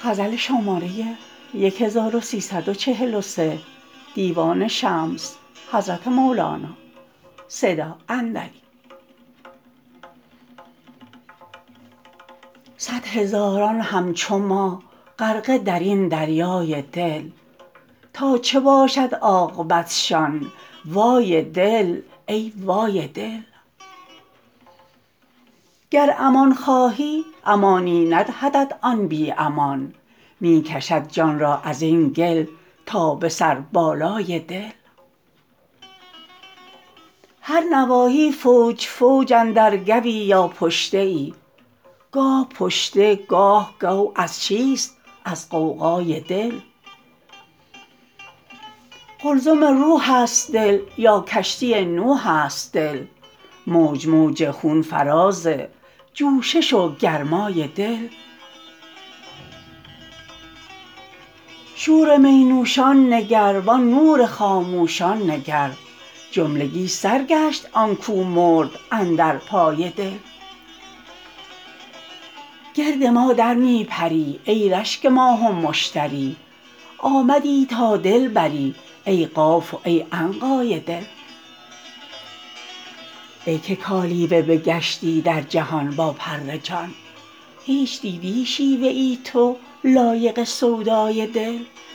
صد هزاران همچو ما غرقه در این دریای دل تا چه باشد عاقبتشان وای دل ای وای دل گر امان خواهی امانی ندهدت آن بی امان می کشد جان را از این گل تا به سربالای دل هر نواحی فوج فوج اندر گوی یا پشته ای گاه پشته گاه گو از چیست از غوغای دل قلزم روحست دل یا کشتی نوحست دل موج موج خون فراز جوشش و گرمای دل شور می نوشان نگر وان نور خاموشان نگر جملگی سرگشت آن کو مرد اندر پای دل گرد ما در می پری ای رشک ماه و مشتری آمدی تا دل بری ای قاف و ای عنقای دل ای که کالیوه بگشتی در جهان با پر جان هیچ دیدی شیوه ای تو لایق سودای دل